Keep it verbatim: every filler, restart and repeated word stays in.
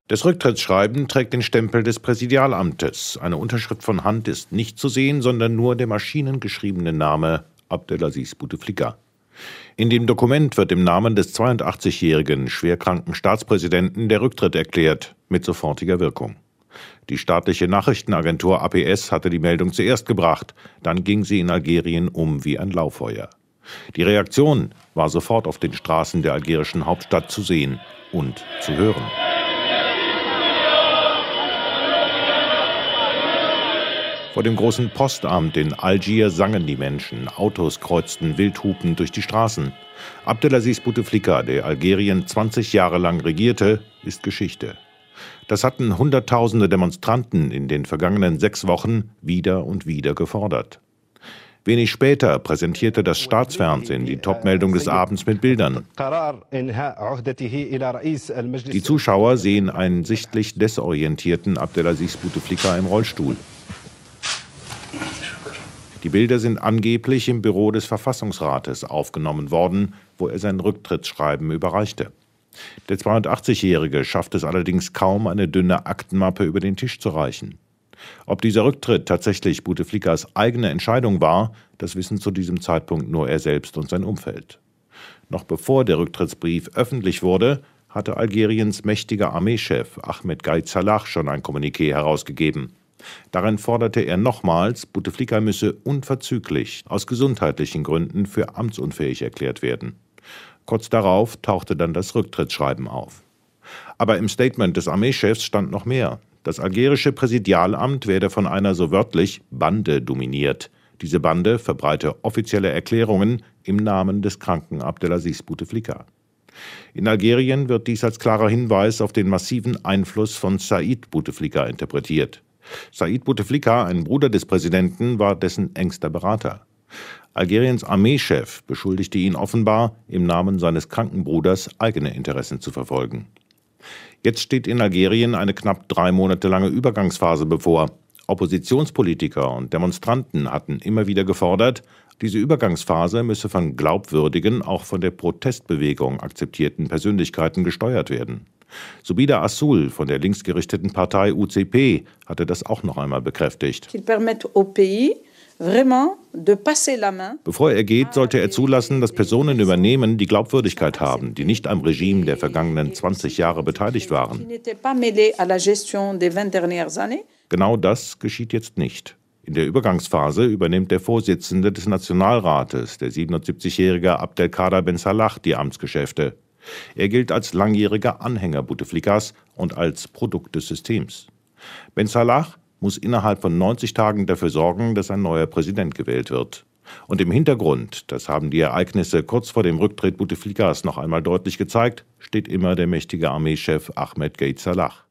Das Rücktrittsschreiben trägt den Stempel des Präsidialamtes. Eine Unterschrift von Hand ist nicht zu sehen, sondern nur der maschinengeschriebene Name Abdelaziz Bouteflika. In dem Dokument wird im Namen des zweiundachtzigjährigen schwerkranken Staatspräsidenten der Rücktritt erklärt, mit sofortiger Wirkung. Die staatliche Nachrichtenagentur A P S hatte die Meldung zuerst gebracht, dann ging sie in Algerien um wie ein Lauffeuer. Die Reaktion war sofort auf den Straßen der algerischen Hauptstadt zu sehen und zu hören. Vor dem großen Postamt in Algier sangen die Menschen, Autos kreuzten wildhupend durch die Straßen. Abdelaziz Bouteflika, der Algerien zwanzig Jahre lang regierte, ist Geschichte. Das hatten Hunderttausende Demonstranten in den vergangenen sechs Wochen wieder und wieder gefordert. Wenig später präsentierte das Staatsfernsehen die Topmeldung des Abends mit Bildern. Die Zuschauer sehen einen sichtlich desorientierten Abdelaziz Bouteflika im Rollstuhl. Die Bilder sind angeblich im Büro des Verfassungsrates aufgenommen worden, wo er sein Rücktrittsschreiben überreichte. Der zweiundachtzigjährige schafft es allerdings kaum, eine dünne Aktenmappe über den Tisch zu reichen. Ob dieser Rücktritt tatsächlich Bouteflikas eigene Entscheidung war, das wissen zu diesem Zeitpunkt nur er selbst und sein Umfeld. Noch bevor der Rücktrittsbrief öffentlich wurde, hatte Algeriens mächtiger Armeechef Ahmed Gaid Salah schon ein Kommuniqué herausgegeben. Darin forderte er nochmals, Bouteflika müsse unverzüglich aus gesundheitlichen Gründen für amtsunfähig erklärt werden. Kurz darauf tauchte dann das Rücktrittsschreiben auf. Aber im Statement des Armeechefs stand noch mehr. Das algerische Präsidialamt werde von einer so wörtlich Bande dominiert. Diese Bande verbreite offizielle Erklärungen im Namen des kranken Abdelaziz Bouteflika. In Algerien wird dies als klarer Hinweis auf den massiven Einfluss von Said Bouteflika interpretiert. Said Bouteflika, ein Bruder des Präsidenten, war dessen engster Berater. Algeriens Armeechef beschuldigte ihn offenbar, im Namen seines kranken Bruders eigene Interessen zu verfolgen. Jetzt steht in Algerien eine knapp drei Monate lange Übergangsphase bevor. Oppositionspolitiker und Demonstranten hatten immer wieder gefordert, diese Übergangsphase müsse von glaubwürdigen, auch von der Protestbewegung akzeptierten Persönlichkeiten gesteuert werden. Soubida Assoul von der linksgerichteten Partei U C P hatte das auch noch einmal bekräftigt. Bevor er geht, sollte er zulassen, dass Personen übernehmen, die Glaubwürdigkeit haben, die nicht am Regime der vergangenen zwanzig Jahre beteiligt waren. Genau das geschieht jetzt nicht. In der Übergangsphase übernimmt der Vorsitzende des Nationalrates, der siebenundsiebzigjährige Abdelkader Ben Salah, die Amtsgeschäfte. Er gilt als langjähriger Anhänger Bouteflikas und als Produkt des Systems. Ben Salah muss innerhalb von neunzig Tagen dafür sorgen, dass ein neuer Präsident gewählt wird. Und im Hintergrund, das haben die Ereignisse kurz vor dem Rücktritt Bouteflikas noch einmal deutlich gezeigt, steht immer der mächtige Armeechef Ahmed Gaid Salah.